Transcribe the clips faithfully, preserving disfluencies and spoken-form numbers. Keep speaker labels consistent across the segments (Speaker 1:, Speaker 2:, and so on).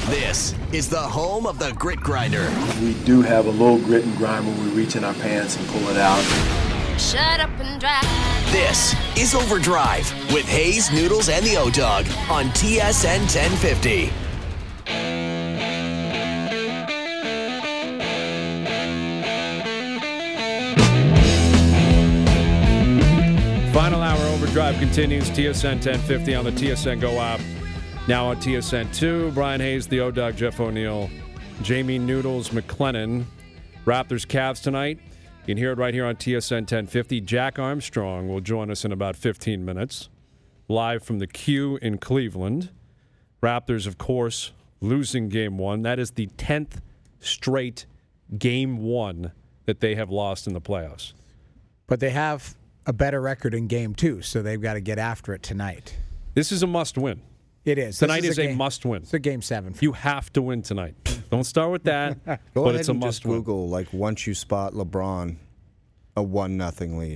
Speaker 1: This is the home of the Grit Grinder.
Speaker 2: We do have a little grit and grind when we reach in our pants and pull it out.
Speaker 3: Shut up and drive.
Speaker 1: This is Overdrive with Hayes, Noodles, and the O-Dog on T S N ten fifty.
Speaker 4: Final hour Overdrive continues. T S N ten fifty on the T S N Go app. Now on T S N two, Brian Hayes, the O-Dog, Jeff O'Neill, Jamie Noodles, McLennan. Raptors Cavs tonight. You can hear it right here on T S N ten fifty. Jack Armstrong will join us in about fifteen minutes. Live from the Q in Cleveland. Raptors, of course, losing game one. That is the tenth straight game one that they have lost in the playoffs.
Speaker 5: But they have a better record in game two, so they've got to get after it tonight.
Speaker 4: This is a must-win.
Speaker 5: It is.
Speaker 4: Tonight
Speaker 5: this
Speaker 4: is,
Speaker 5: is
Speaker 4: a,
Speaker 5: game,
Speaker 4: must-win.
Speaker 5: It's a game seven.
Speaker 4: You have to win tonight. Don't start with that,
Speaker 6: Go
Speaker 4: but
Speaker 6: ahead
Speaker 4: it's a
Speaker 6: and just
Speaker 4: must-win.
Speaker 6: Google, like, once you spot LeBron, a one nothing lead.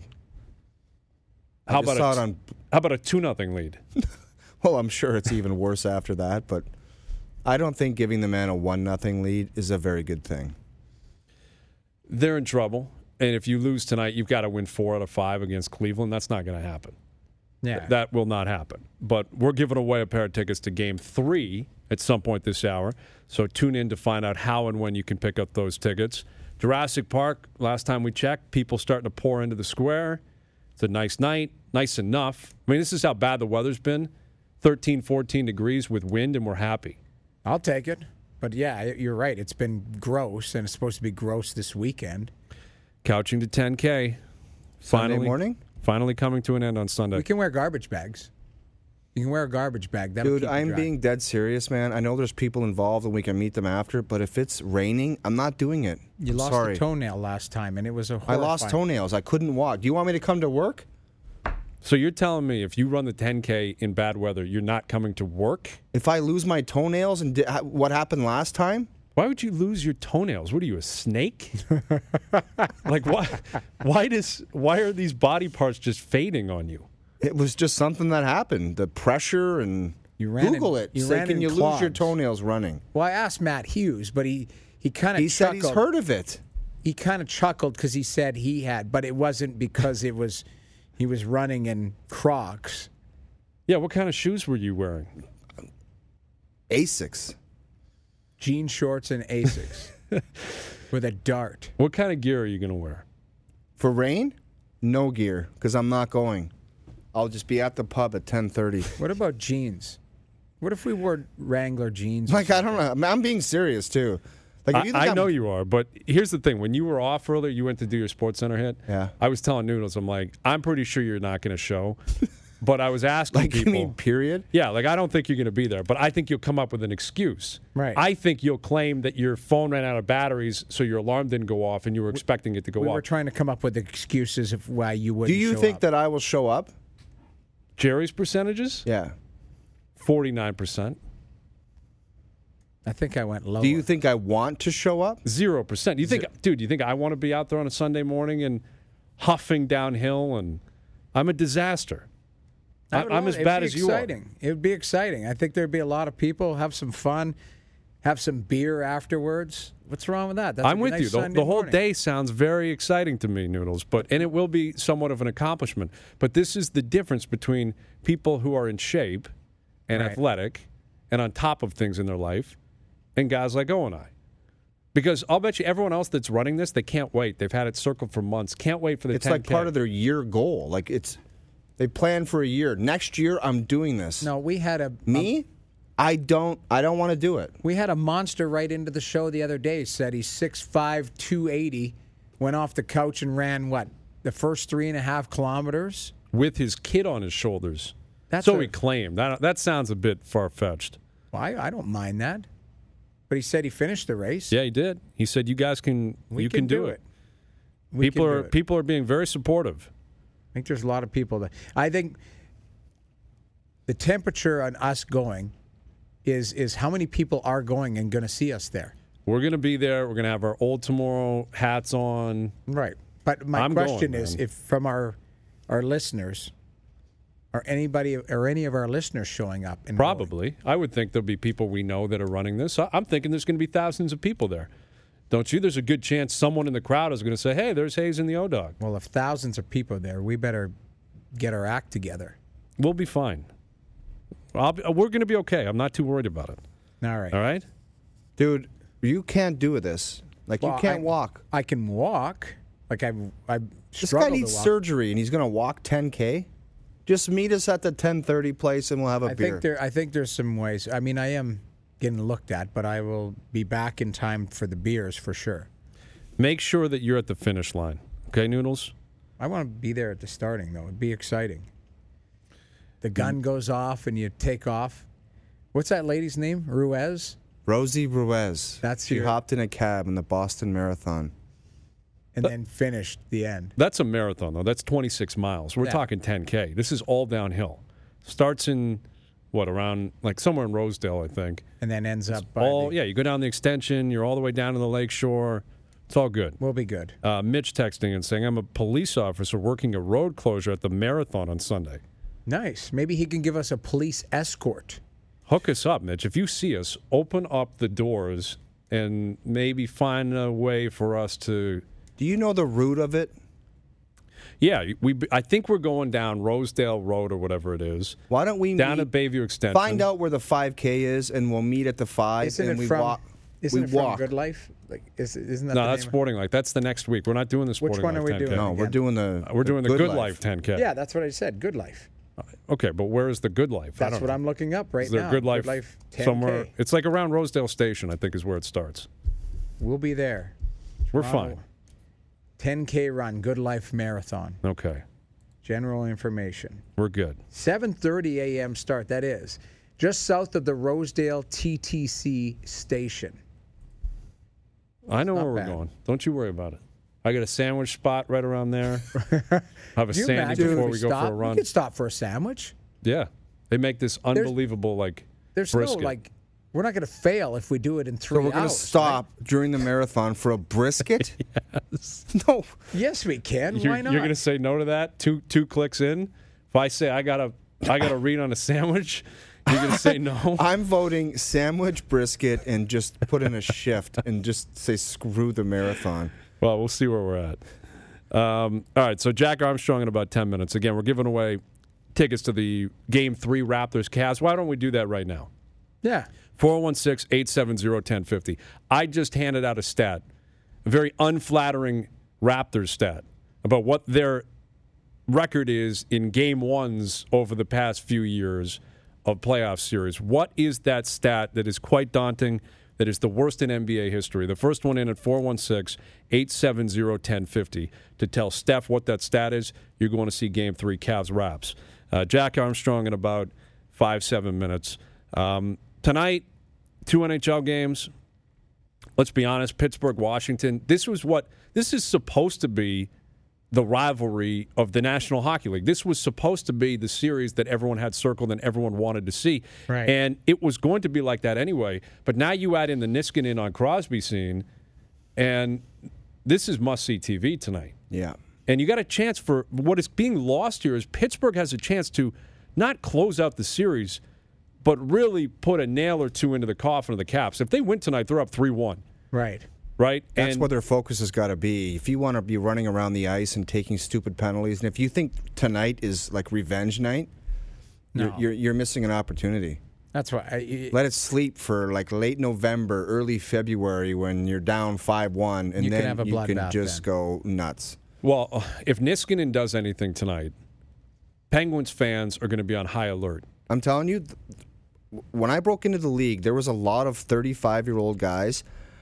Speaker 6: I
Speaker 4: How
Speaker 6: just
Speaker 4: about,
Speaker 6: saw
Speaker 4: a,
Speaker 6: it on,
Speaker 4: how about a two nothing lead?
Speaker 6: well, I'm sure it's even worse after that, but I don't think giving the man a one nothing lead is a very good thing.
Speaker 4: They're in trouble, and if you lose tonight, you've got to win four out of five against Cleveland. That's not going to happen.
Speaker 5: Yeah.
Speaker 4: That will not happen. But we're giving away a pair of tickets to Game three at some point this hour, so tune in to find out how and when you can pick up those tickets. Jurassic Park, last time we checked, people starting to pour into the square. It's a nice night, nice enough. I mean, this is how bad the weather's been, thirteen, fourteen degrees with wind, and we're happy.
Speaker 5: I'll take it. But, yeah, you're right. It's been gross, and it's supposed to be gross this weekend.
Speaker 4: Couching to ten K.
Speaker 6: Sunday
Speaker 4: Finally,
Speaker 6: morning?
Speaker 4: Finally coming to an end on Sunday.
Speaker 5: We can wear garbage bags. You can wear a garbage bag. That'll
Speaker 6: Dude,
Speaker 5: keep you
Speaker 6: I'm
Speaker 5: dry.
Speaker 6: being dead serious, man. I know there's people involved and we can meet them after, but if it's raining, I'm not doing it.
Speaker 5: You
Speaker 6: I'm
Speaker 5: lost
Speaker 6: sorry.
Speaker 5: a toenail last time, and it was a
Speaker 6: I
Speaker 5: horrifying.
Speaker 6: lost toenails. I couldn't walk. Do you want me to come to work?
Speaker 4: So you're telling me if you run the ten K in bad weather, you're not coming to work?
Speaker 6: If I lose my toenails and di- ha- what happened last time?
Speaker 4: Why would you lose your toenails? What are you, a snake? Like why? Why does? Why are these body parts just fading on you?
Speaker 6: It was just something that happened. The pressure and
Speaker 5: You ran
Speaker 6: Google
Speaker 5: in-
Speaker 6: it.
Speaker 5: you
Speaker 6: Say,
Speaker 5: ran
Speaker 6: can
Speaker 5: in
Speaker 6: you lose your
Speaker 5: clogs.
Speaker 6: toenails running?
Speaker 5: Well, I asked Matt Hughes, but he, he kind of
Speaker 6: He said he's heard of it.
Speaker 5: He kind of chuckled because he said he had, but it wasn't because it was he was running in Crocs.
Speaker 4: Yeah, what kind of shoes were you wearing?
Speaker 6: Asics.
Speaker 5: Jean shorts and Asics with a dart.
Speaker 4: What kind of gear are you going to wear?
Speaker 6: For rain? No gear, because I'm not going. I'll just be at the pub at ten thirty.
Speaker 5: What about jeans? What if we wore Wrangler jeans?
Speaker 6: Like, I don't know. I mean, I'm being serious, too. Like, if
Speaker 4: I,
Speaker 6: you think
Speaker 4: I
Speaker 6: I'm-
Speaker 4: know you are, but here's the thing. When you were off earlier, you went to do your Sports Center hit.
Speaker 6: Yeah.
Speaker 4: I was telling Noodles, I'm like, I'm pretty sure you're not going to show. But I was asking
Speaker 6: Like,
Speaker 4: people.
Speaker 6: you mean period?
Speaker 4: Yeah, like I don't think you're going to be there, but I think you'll come up with an excuse.
Speaker 5: Right.
Speaker 4: I think you'll claim that your phone ran out of batteries, so your alarm didn't go off, and you were expecting it to go
Speaker 5: we
Speaker 4: off.
Speaker 5: were trying to come up with excuses of why you
Speaker 6: Do
Speaker 5: wouldn't
Speaker 6: you
Speaker 5: show
Speaker 6: think
Speaker 5: up.
Speaker 6: that I will show up?
Speaker 4: Jerry's percentages?
Speaker 6: Yeah.
Speaker 4: forty-nine percent.
Speaker 5: I think I went lower.
Speaker 6: Do you think I want to show up?
Speaker 4: Zero percent. You think, dude? You think I want to be out there on a Sunday morning and huffing downhill? And I'm a disaster.
Speaker 5: I
Speaker 4: I,
Speaker 5: would
Speaker 4: I'm
Speaker 5: love
Speaker 4: as
Speaker 5: it.
Speaker 4: bad
Speaker 5: It'd
Speaker 4: as
Speaker 5: be
Speaker 4: you are.
Speaker 5: exciting. It would be exciting. I think there'd be a lot of people, have some fun, have some beer afterwards. What's wrong with that? That's
Speaker 4: I'm
Speaker 5: a
Speaker 4: with
Speaker 5: nice
Speaker 4: you. The,
Speaker 5: Sunday
Speaker 4: the whole
Speaker 5: morning.
Speaker 4: day sounds very exciting to me, Noodles. But and it will be somewhat of an accomplishment. But this is the difference between people who are in shape and
Speaker 5: Right.
Speaker 4: athletic and on top of things in their life, and guys like O and I. Because I'll bet you everyone else that's running this, they can't wait. They've had it circled for months. Can't wait for the
Speaker 6: It's
Speaker 4: ten K.
Speaker 6: like part of their year goal. Like, it's they plan for a year. Next year, I'm doing this.
Speaker 5: No, we had a
Speaker 6: Me? I don't. I don't want to do it.
Speaker 5: We had a monster right into the show the other day. Said he's six five, two eighty. Went off the couch and ran, what, the first three and a half kilometers?
Speaker 4: with his kid on his shoulders.
Speaker 5: That's
Speaker 4: so
Speaker 5: a-
Speaker 4: he claimed. That, that sounds a bit far-fetched.
Speaker 5: Well, I, I don't mind that. But he said he finished the race.
Speaker 4: Yeah, he did. He said, you guys can,
Speaker 5: We
Speaker 4: you can, do, it.
Speaker 5: We
Speaker 4: People
Speaker 5: can do
Speaker 4: are
Speaker 5: it.
Speaker 4: people are being very supportive.
Speaker 5: I think there's a lot of people that I think the temperature on us going is is how many people are going and going to see us there.
Speaker 4: We're going to be there. We're going to have our Old Tomorrow hats on.
Speaker 5: Right. But my
Speaker 4: I'm
Speaker 5: question
Speaker 4: going,
Speaker 5: is
Speaker 4: man.
Speaker 5: if from our our listeners, Are anybody or any of our listeners showing up? And
Speaker 4: Probably. Going? I would think there'll be people we know that are running this. I'm thinking there's going to be thousands of people there. Don't you? There's a good chance someone in the crowd is going to say, hey, there's Hayes and the O-Dog.
Speaker 5: Well, if thousands of people there, we better get our act together.
Speaker 4: We'll be fine. I'll be, we're going to be okay. I'm not too worried about it.
Speaker 5: All right.
Speaker 4: All right?
Speaker 6: Dude, you can't do this. Like, well, you can't
Speaker 5: I,
Speaker 6: walk.
Speaker 5: I can walk. Like, I I
Speaker 6: This guy needs surgery, and he's going to walk ten K? Just meet us at the ten thirty place, and we'll have a
Speaker 5: I
Speaker 6: beer.
Speaker 5: Think there, I think there's some ways. I mean, I am getting looked at, but I will be back in time for the beers for sure.
Speaker 4: Make sure that you're at the finish line. Okay, Noodles?
Speaker 5: I want to be there at the starting, though. It'd be exciting. The gun goes off, and you take off. What's that lady's name? Ruiz?
Speaker 6: Rosie Ruiz.
Speaker 5: That's
Speaker 6: She
Speaker 5: your...
Speaker 6: hopped in a cab in the Boston Marathon.
Speaker 5: And then finished the end.
Speaker 4: That's a marathon, though. That's twenty-six miles. We're
Speaker 5: yeah.
Speaker 4: talking ten K. This is all downhill. Starts in, what, around, like somewhere in Rosedale, I think.
Speaker 5: And then ends
Speaker 4: it's
Speaker 5: up by
Speaker 4: all,
Speaker 5: the...
Speaker 4: Yeah, you go down the extension. You're all the way down to the lake shore. It's all good.
Speaker 5: We'll be good.
Speaker 4: Uh, Mitch texting and saying, I'm a police officer working a road closure at the marathon on Sunday.
Speaker 5: Nice. Maybe he can give us a police escort.
Speaker 4: Hook us up, Mitch. If you see us, open up the doors and maybe find a way for us to...
Speaker 6: Do you know the route of it?
Speaker 4: Yeah, we. I think we're going down Rosedale Road or whatever it is.
Speaker 6: Why don't we
Speaker 4: down
Speaker 6: meet,
Speaker 4: at Bayview Extension?
Speaker 6: Find out where the five K is, and we'll meet at the five.
Speaker 5: Isn't
Speaker 6: and
Speaker 5: it
Speaker 6: we
Speaker 5: from?
Speaker 6: walk.
Speaker 5: Isn't
Speaker 6: we
Speaker 5: it from
Speaker 6: walk.
Speaker 5: Good Life? Like, is, isn't that?
Speaker 4: No,
Speaker 5: the
Speaker 4: that's
Speaker 5: name
Speaker 4: Sporting Life. That's the next week. We're not doing the Sporting
Speaker 5: Which one
Speaker 4: Life
Speaker 5: are we
Speaker 4: ten K.
Speaker 5: doing?
Speaker 6: No, we're
Speaker 5: again?
Speaker 6: doing the.
Speaker 4: Uh, we're doing the
Speaker 6: Good,
Speaker 4: Good
Speaker 6: Life.
Speaker 4: Life ten K.
Speaker 5: Yeah, that's what I said. Good Life.
Speaker 4: Okay, but where is the Good Life? I
Speaker 5: That's
Speaker 4: don't
Speaker 5: what
Speaker 4: know.
Speaker 5: I'm looking up right
Speaker 4: is there
Speaker 5: now.
Speaker 4: Good Life,
Speaker 5: Good Life ten K.
Speaker 4: somewhere? It's like around Rosedale Station, I think, is where it starts.
Speaker 5: We'll be there.
Speaker 4: We're
Speaker 5: Tomorrow,
Speaker 4: fine.
Speaker 5: ten K run, Good Life Marathon.
Speaker 4: Okay.
Speaker 5: General information.
Speaker 4: We're good.
Speaker 5: seven thirty a.m. start, that is. Just south of the Rosedale T T C station.
Speaker 4: I know
Speaker 5: Not
Speaker 4: where we're
Speaker 5: bad.
Speaker 4: going. Don't you worry about it. I got a sandwich spot right around there. Have a
Speaker 5: Do you
Speaker 4: sandwich
Speaker 5: imagine if
Speaker 4: before we go
Speaker 5: stop?
Speaker 4: for a run.
Speaker 5: We could stop for a sandwich.
Speaker 4: Yeah. They make this unbelievable, like,
Speaker 5: There's
Speaker 4: brisket.
Speaker 5: no, like, we're not going to fail if we do it in three
Speaker 6: So we're going to
Speaker 5: hours,
Speaker 6: stop during the marathon for a brisket?
Speaker 4: Yes.
Speaker 6: No.
Speaker 5: right? Yes, we can.
Speaker 4: You're,
Speaker 5: Why not?
Speaker 4: You're going to say no to that? Two two clicks in? If I say I got to I got to read on a sandwich, you're going to say no?
Speaker 6: I'm voting sandwich brisket and just put in a shift and just say screw the marathon.
Speaker 4: Well, we'll see where we're at. Um, all right, so Jack Armstrong in about ten minutes. Again, we're giving away tickets to the Game three Raptors Cavs. Why don't we do that right now?
Speaker 5: Yeah.
Speaker 4: four one six, eight seven zero, one zero five zero. I just handed out a stat, a very unflattering Raptors stat, about what their record is in Game ones over the past few years of playoff series. What is that stat that is quite daunting, that is the worst in N B A history? The first one in at four one six, eight seven zero, one zero five zero. To tell Steph what that stat is, you're going to see Game three Cavs Raps. Uh, Jack Armstrong in about five, seven minutes. Um, tonight, two N H L games. Let's be honest, Pittsburgh, Washington. This was what this is supposed to be, the rivalry of the National Hockey League. This was supposed to be the series that everyone had circled and everyone wanted to see.
Speaker 5: Right.
Speaker 4: And it was going to be like that anyway. But now you add in the Niskanen on Crosby scene, and this is must-see T V tonight.
Speaker 6: Yeah.
Speaker 4: And you got a chance for what is being lost here is Pittsburgh has a chance to not close out the series, but really put a nail or two into the coffin of the Caps. If they win tonight, they're up three one.
Speaker 5: Right.
Speaker 4: Right?
Speaker 6: That's
Speaker 4: and
Speaker 6: what their focus has got to be. If you want to be running around the ice and taking stupid penalties, and if you think tonight is like revenge night,
Speaker 5: No.
Speaker 6: you're, you're, you're missing an opportunity.
Speaker 5: That's why. I,
Speaker 6: Let it sleep for like late November, early February when you're down five one, and
Speaker 5: You can
Speaker 6: then
Speaker 5: have a
Speaker 6: you can
Speaker 5: bloodbath
Speaker 6: just
Speaker 5: then.
Speaker 6: go nuts.
Speaker 4: Well, if Niskanen does anything tonight, Penguins fans are going to be on high alert.
Speaker 6: I'm telling you, th- when I broke into the league, there was a lot of thirty-five-year-old guys,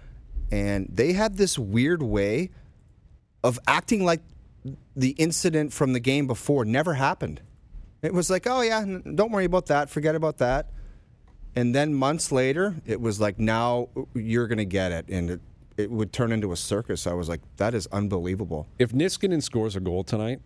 Speaker 6: and they had this weird way of acting like the incident from the game before never happened. It was like, oh, yeah, n- don't worry about that. Forget about that. And then months later, it was like, now you're going to get it. And it, it would turn into a circus. I was like, that is unbelievable.
Speaker 4: If Niskanen scores a goal tonight,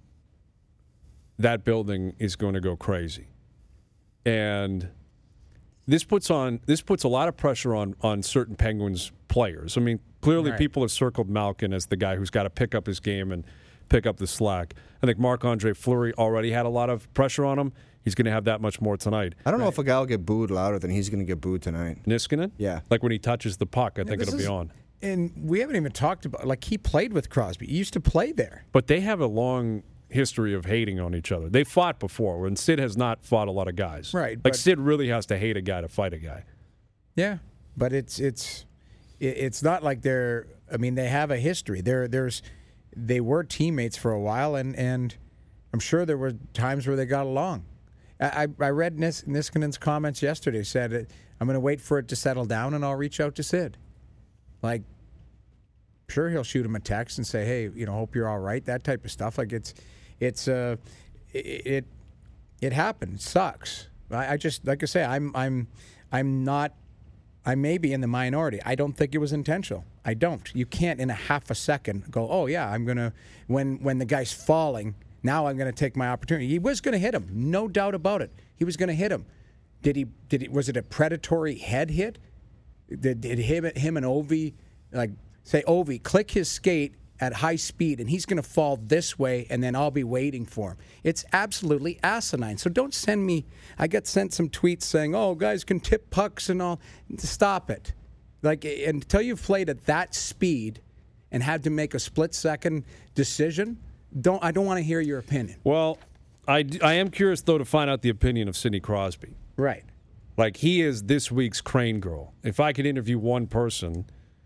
Speaker 4: that building is going to go crazy. And this puts on this puts a lot of pressure on on certain Penguins players. I mean, clearly
Speaker 5: Right.
Speaker 4: people have circled Malkin as the guy who's got to pick up his game and pick up the slack. I think Marc-Andre Fleury already had a lot of pressure on him. He's going to have that much more tonight.
Speaker 6: I don't know if a guy will get booed louder than he's going to get booed tonight.
Speaker 4: Niskanen?
Speaker 6: Yeah.
Speaker 4: Like when he touches the puck, I think
Speaker 5: this
Speaker 4: it'll be
Speaker 5: is-
Speaker 4: on.
Speaker 5: And we haven't even talked about, like, he played with Crosby. He used to play there.
Speaker 4: But they have a long history of hating on each other. They fought before, and Sid has not fought a lot of guys.
Speaker 5: Right,
Speaker 4: Like,
Speaker 5: but-
Speaker 4: Sid really has to hate a guy to fight a guy.
Speaker 5: Yeah, but it's it's it- it's not like they're. I mean, they have a history. There, there's they were teammates for a while, and and I'm sure there were times where they got along. I I I read Nis, Niskanen's comments yesterday. Said I'm going to wait for it to settle down, and I'll reach out to Sid. Like, sure, he'll shoot him a text and say, hey, you know, hope you're all right. That type of stuff. Like it's it's uh it it, it happened. It sucks. I, I just like I say, I'm I'm I'm not. I may be in the minority. I don't think it was intentional. I don't. You can't in a half a second go, oh yeah, I'm gonna when when the guy's falling, now I'm gonna take my opportunity. He was gonna hit him, no doubt about it. He was gonna hit him. Did he did he was it a predatory head hit? Did, did him him and Ovi like say Ovi click his skate at high speed and he's gonna fall this way and then I'll be waiting for him. It's absolutely asinine. So don't send me I got sent some tweets saying, oh, guys can tip pucks and all. Stop it. Like, until you've played at that speed and had to make a split-second decision, don't I don't want to hear your opinion.
Speaker 4: Well, I, d- I am curious, though, to find out the opinion of Sidney Crosby.
Speaker 5: Right.
Speaker 4: Like, he is this week's Crane Girl. If I could interview one person,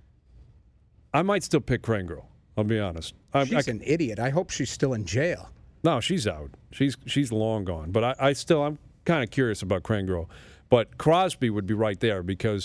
Speaker 4: I might still pick Crane Girl. I'll be honest. I,
Speaker 5: She's
Speaker 4: I,
Speaker 5: an idiot. I hope she's still in jail.
Speaker 4: No, she's out. She's she's long gone. But I, I still, I'm kind of curious about Crane Girl. But Crosby would be right there because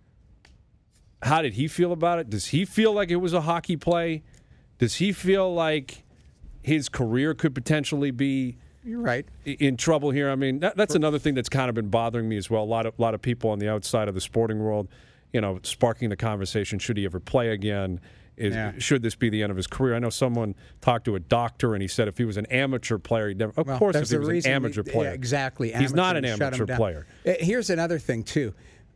Speaker 4: how did he feel about it? Does he feel like it was a hockey play? Does he feel like his career could potentially be
Speaker 5: You're right.
Speaker 4: in trouble here? I mean, that, that's another thing that's kind of been bothering me as well. A lot of lot of people on the outside of the sporting world, you know, sparking the conversation: should he ever play again? Is,
Speaker 5: Yeah.
Speaker 4: Should this be the end of his career? I know someone talked to a doctor and he said if he was an amateur player, he'd never. Of
Speaker 5: Well,
Speaker 4: course, if
Speaker 5: there's
Speaker 4: he
Speaker 5: a
Speaker 4: was
Speaker 5: reason
Speaker 4: an amateur
Speaker 5: we-
Speaker 4: player,
Speaker 5: yeah, exactly.
Speaker 4: He's not an
Speaker 5: Amateur, shut him
Speaker 4: amateur
Speaker 5: down.
Speaker 4: player.
Speaker 5: Uh, Here's another thing too.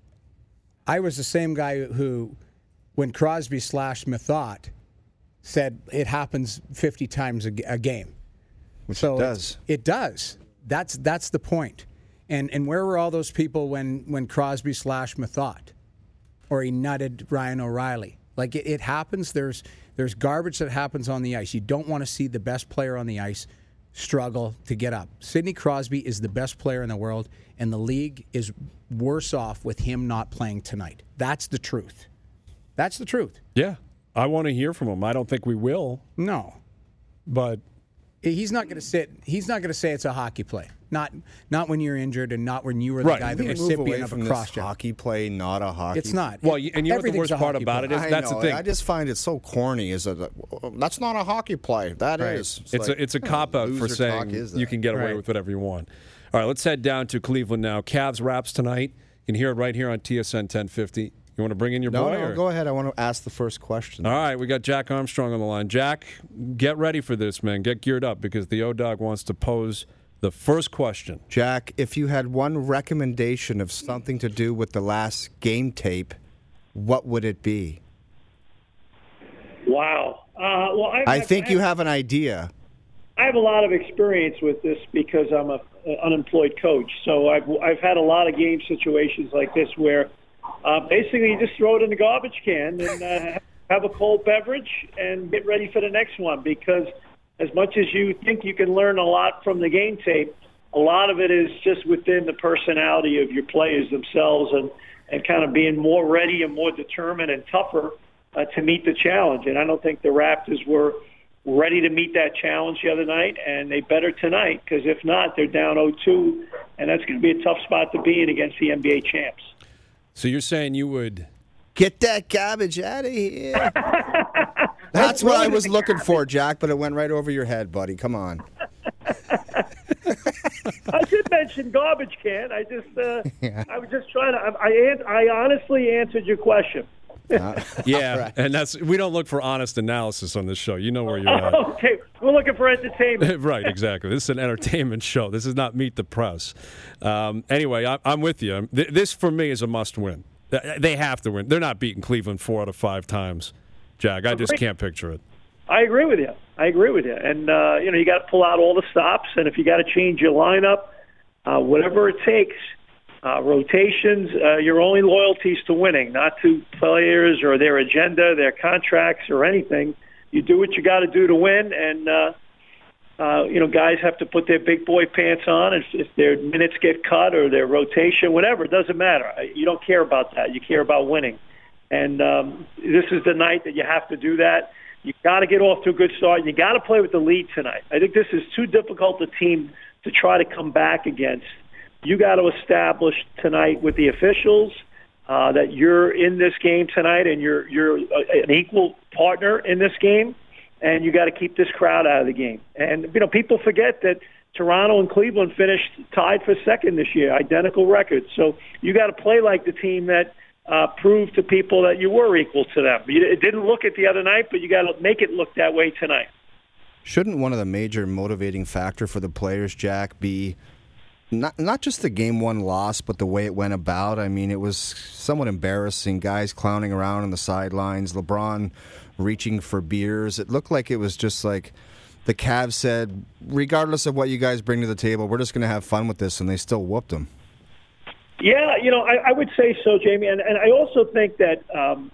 Speaker 5: I was the same guy who, when Crosby slashed Methot, said it happens fifty times a, g- a game. So
Speaker 6: it
Speaker 5: it's-
Speaker 6: does.
Speaker 5: It does. That's that's the point. And and where were all those people when when Crosby slashed Methot, or he nutted Ryan O'Reilly? Like it, it happens. There's there's garbage that happens on the ice. You don't want to see the best player on the ice struggle to get up. Sidney Crosby is the best player in the world, and the league is worse off with him not playing tonight. That's the truth. That's the truth.
Speaker 4: Yeah, I want to hear from him. I don't think we will,
Speaker 5: No,
Speaker 4: but
Speaker 5: he's not going to sit. He's not going to say it's a hockey play. Not not when you're injured, and not when you were the
Speaker 4: Right.
Speaker 5: guy, the
Speaker 6: We move away
Speaker 5: recipient of
Speaker 6: from
Speaker 5: a
Speaker 6: this
Speaker 5: cross check.
Speaker 6: hockey play, not a hockey.
Speaker 5: It's not.
Speaker 4: well, you- and you know what the
Speaker 5: Everything's
Speaker 4: worst
Speaker 5: a
Speaker 4: part
Speaker 5: hockey
Speaker 4: about
Speaker 5: play.
Speaker 4: it is?
Speaker 6: I
Speaker 4: That's
Speaker 6: know,
Speaker 4: the thing.
Speaker 6: I just find it so corny. Is that that's not a hockey play? That
Speaker 5: Right.
Speaker 6: is.
Speaker 4: It's
Speaker 6: like,
Speaker 4: a it's a cop out for
Speaker 6: loser talk
Speaker 4: saying
Speaker 6: is
Speaker 4: you
Speaker 6: that?
Speaker 4: can get away
Speaker 5: Right.
Speaker 4: with whatever you want. All right, let's head down to Cleveland now. Cavs Raps tonight. You can hear it right here on T S N ten fifty. You want to bring in your
Speaker 6: No,
Speaker 4: boy?
Speaker 6: no,
Speaker 4: or-
Speaker 6: go ahead. I want to ask the first question.
Speaker 4: All right, we got Jack Armstrong on the line. Jack, get ready for this, man. Get geared up because the O-Dog wants to pose the first question.
Speaker 6: Jack, if you had one recommendation of something to do with the last game tape, what would it be?
Speaker 7: Wow. Uh, well, I've,
Speaker 6: I think
Speaker 7: I've,
Speaker 6: you have an idea.
Speaker 7: I have a lot of experience with this because I'm a, an unemployed coach. So I've I've had a lot of game situations like this where uh, basically you just throw it in the garbage can and uh, have a cold beverage and get ready for the next one. Because as much as you think you can learn a lot from the game tape, a lot of it is just within the personality of your players themselves and, and kind of being more ready and more determined and tougher uh, to meet the challenge. And I don't think the Raptors were ready to meet that challenge the other night, and they better tonight, because if not, they're down oh two, and that's going to be a tough spot to be in against the N B A champs.
Speaker 4: So you're saying you would
Speaker 6: Get that garbage out of here. That's what I was looking for, Jack, but it went right over your head, buddy. Come on.
Speaker 7: I did mention garbage can. I just, uh,
Speaker 6: Yeah.
Speaker 7: I was just trying to. I, I, an- I honestly answered your question.
Speaker 4: Yeah,
Speaker 6: Right.
Speaker 4: and that's we don't look for honest analysis on this show. You know where you're at.
Speaker 7: Okay, we're looking for entertainment.
Speaker 4: Right, exactly. This is an entertainment show. This is not Meet the Press. Um, anyway, I, I'm with you. Th- This, for me, is a must-win. Th- They have to win. They're not beating Cleveland four out of five times, Jack. I just
Speaker 7: Agreed.
Speaker 4: can't picture it.
Speaker 7: I agree with you. I agree with you. And, uh, you know, you got to pull out all the stops. And if you got to change your lineup, uh, whatever it takes, uh, rotations, uh, your only loyalties to winning, not to players or their agenda, their contracts or anything. You do what you got to do to win. And, uh, uh, you know, guys have to put their big boy pants on. If, if their minutes get cut or their rotation, whatever, it doesn't matter. You don't care about that. You care about winning. And um, this is the night that you have to do that. You got to get off to a good start. You got to play with the lead tonight. I think this is too difficult a team to try to come back against. You got to establish tonight with the officials uh, that you're in this game tonight and you're you're an equal partner in this game, and you got to keep this crowd out of the game. And you know, people forget that Toronto and Cleveland finished tied for second this year, identical records. So you got to play like the team that Uh, prove to people that you were equal to them. You, it didn't look it the other night, but you got to make it look that way tonight.
Speaker 6: Shouldn't one of the major motivating factor for the players, Jack, be not not just the game one loss, but the way it went about? I mean, it was somewhat embarrassing. Guys clowning around on the sidelines, LeBron reaching for beers. It looked like it was just like the Cavs said, regardless of what you guys bring to the table, we're just going to have fun with this, and they still whooped them.
Speaker 7: Yeah, you know, I, I would say so, Jamie. And, and I also think that um,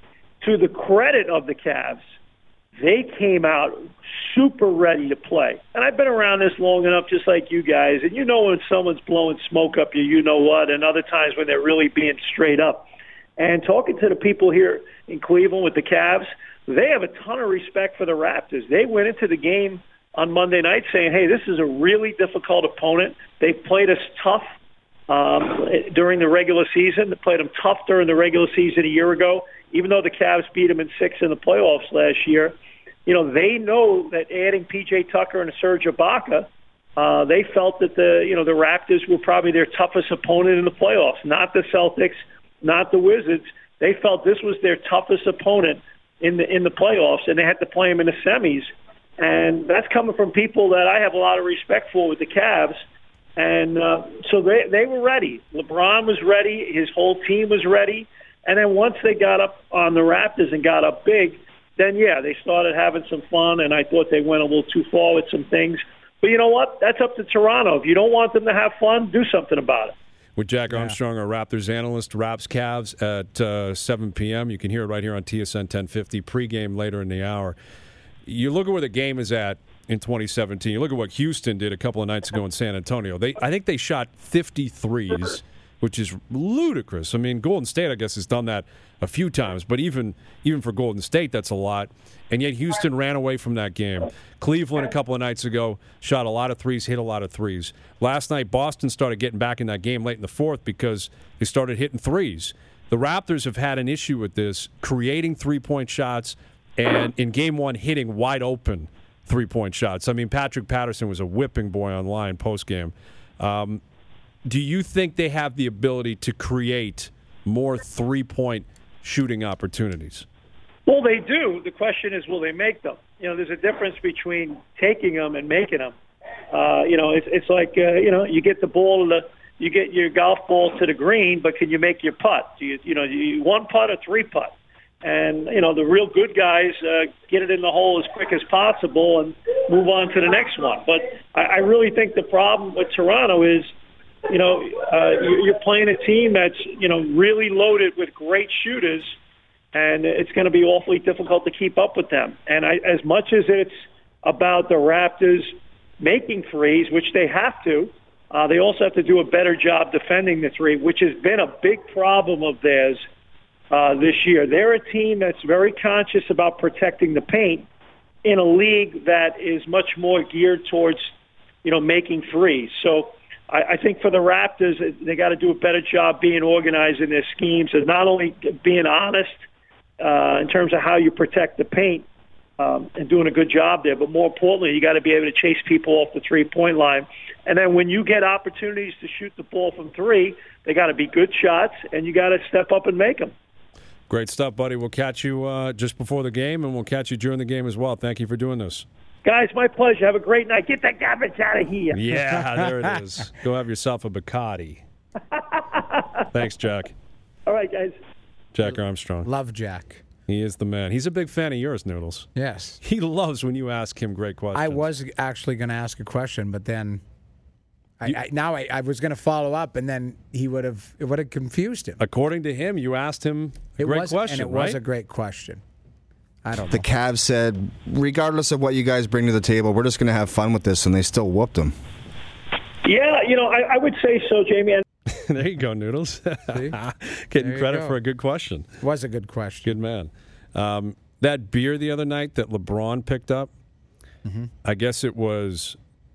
Speaker 7: to the credit of the Cavs, they came out super ready to play. And I've been around this long enough, just like you guys, and you know when someone's blowing smoke up you, you know what, and other times when they're really being straight up. And talking to the people here in Cleveland with the Cavs, they have a ton of respect for the Raptors. They went into the game on Monday night saying, hey, this is a really difficult opponent. They played us tough Um, during the regular season. They played them tough during the regular season a year ago, even though the Cavs beat them in six in the playoffs last year. You know, they know that adding P J Tucker and Serge Ibaka, uh, they felt that the, you know, the Raptors were probably their toughest opponent in the playoffs, not the Celtics, not the Wizards. They felt this was their toughest opponent in the, in the playoffs, and they had to play them in the semis. And that's coming from people that I have a lot of respect for with the Cavs. And uh, so they they were ready. LeBron was ready. His whole team was ready. And then once they got up on the Raptors and got up big, then, yeah, they started having some fun, and I thought they went a little too far with some things. But you know what? That's up to Toronto. If you don't want them to have fun, do something about it.
Speaker 4: With Jack Armstrong, our Raptors analyst, Raps Cavs at uh, seven p.m. You can hear it right here on T S N ten fifty, pregame later in the hour. You look at where the game is at in twenty seventeen. You look at what Houston did a couple of nights ago in San Antonio. They, I think they shot fifty-threes, which is ludicrous. I mean, Golden State, I guess, has done that a few times, but even even for Golden State, that's a lot. And yet Houston ran away from that game. Cleveland a couple of nights ago shot a lot of threes, hit a lot of threes. Last night, Boston started getting back in that game late in the fourth because they started hitting threes. The Raptors have had an issue with this, creating three-point shots, and in game one, hitting wide open three-point shots. I mean, Patrick Patterson was a whipping boy online post-game. Um, do you think they have the ability to create more three-point shooting opportunities?
Speaker 7: Well, they do. The question is, will they make them? You know, there's a difference between taking them and making them. Uh, you know, it's, it's like, uh, you know, you get the ball to the, you get your golf ball to the green, but can you make your putt? Do you, you know, you one putt or three putt? And, you know, the real good guys uh, get it in the hole as quick as possible and move on to the next one. But I, I really think the problem with Toronto is, you know, uh, you're playing a team that's, you know, really loaded with great shooters, and it's going to be awfully difficult to keep up with them. And I, as much as it's about the Raptors making threes, which they have to, uh, they also have to do a better job defending the three, which has been a big problem of theirs uh, this year. They're a team that's very conscious about protecting the paint in a league that is much more geared towards, you know, making threes. So I, I think for the Raptors, they got to do a better job being organized in their schemes and not only being honest uh, in terms of how you protect the paint um, and doing a good job there, but more importantly, you got to be able to chase people off the three-point line. And then when you get opportunities to shoot the ball from three, they got to be good shots, and you got to step up and make them.
Speaker 4: Great stuff, buddy. We'll catch you uh, just before the game, and we'll catch you during the game as well. Thank you for doing this.
Speaker 7: Guys, my pleasure. Have a great night. Get that garbage out of here.
Speaker 4: Yeah, there it is. Go have yourself a Bacardi. Thanks, Jack.
Speaker 7: All right, guys.
Speaker 4: Jack Armstrong.
Speaker 5: Love Jack.
Speaker 4: He is the man. He's a big fan of yours, Noodles.
Speaker 5: Yes.
Speaker 4: He loves when you ask him great questions.
Speaker 5: I was actually going to ask a question, but then I,
Speaker 4: You-
Speaker 5: I, now I, I was going to follow up, and then he would have it would have confused him.
Speaker 4: According to him, you asked him a
Speaker 5: It
Speaker 4: great
Speaker 5: was,
Speaker 4: question,
Speaker 5: and it
Speaker 4: right?
Speaker 5: was a great question. I don't
Speaker 6: The
Speaker 5: know.
Speaker 6: Cavs said, regardless of what you guys bring to the table, we're just going to have fun with this, and they still whooped them.
Speaker 7: Yeah, you know, I, I would say so, Jamie. And
Speaker 4: There you go, Noodles.
Speaker 5: See?
Speaker 4: Getting
Speaker 5: There you
Speaker 4: credit
Speaker 5: go.
Speaker 4: for a good question.
Speaker 5: It was a good question.
Speaker 4: Good man. Um, that beer the other night that LeBron picked up,
Speaker 5: Mm-hmm.
Speaker 4: I guess it was